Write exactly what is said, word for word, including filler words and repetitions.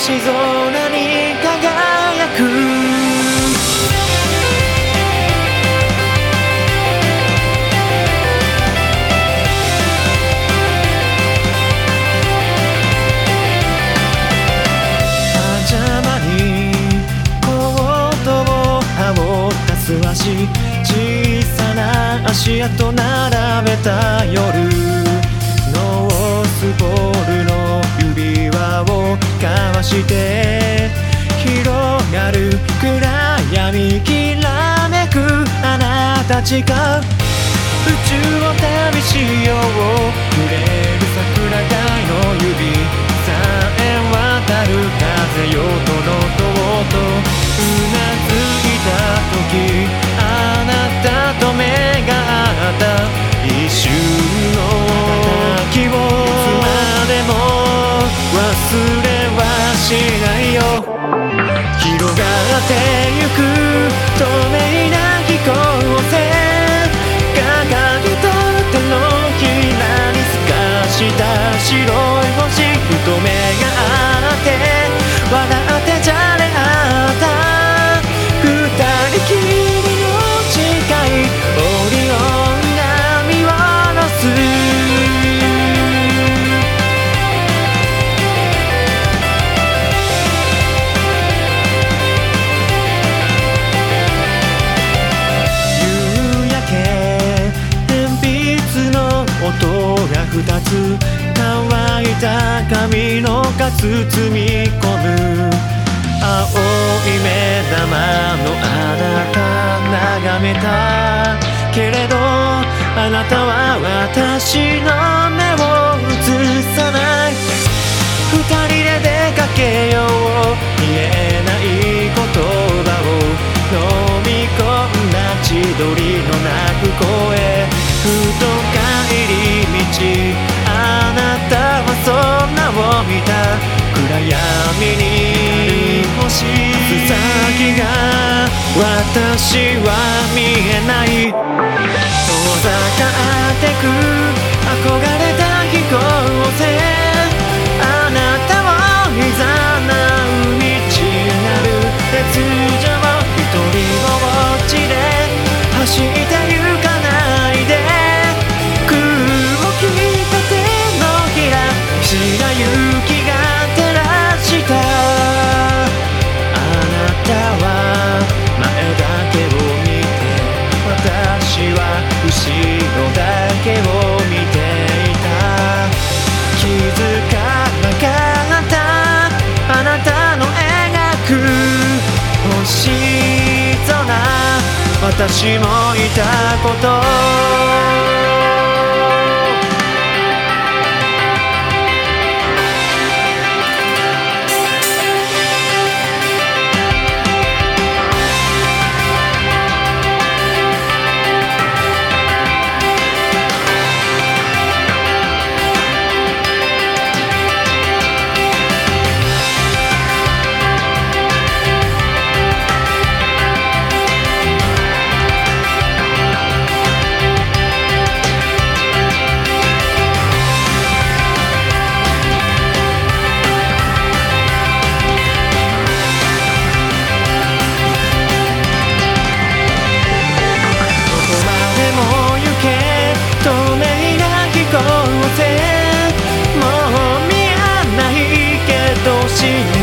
星空に輝く足小さな足跡並べた夜ノースポールの指輪を交わして広がる暗闇きらめくあなたちが宇宙を旅しよう揺れる桜貝の指さえ渡る風よとのとうとうなずいた時あなたと目が合った一瞬の気をいつまでも忘れはしないよ広がってゆく透明な飛行船掲げた手のひらに透かした白い星ふと目が合って笑ってじゃれ合った二人きりの誓いオリオンが見下ろす夕焼け鉛筆の音が二つ乾いた髪のか包み込む青い目玉のあなた眺めたけれどあなたは私の目を映さない二人で出かけよう言えない言葉を飲み込んだ千鳥の鳴く声ふと帰り道あなたはそんなを見た暗闇に星先が私は見えない遠ざかってく憧れた飛行船あなたを誘う道なる鉄条一人ぼっちで走ってゆかないで空を切った手のひら白雪が照らしたあなたは前だけを見て私は後ろだけを見ていた気づかなかったあなたの描く星空私もいたこともう見えないけど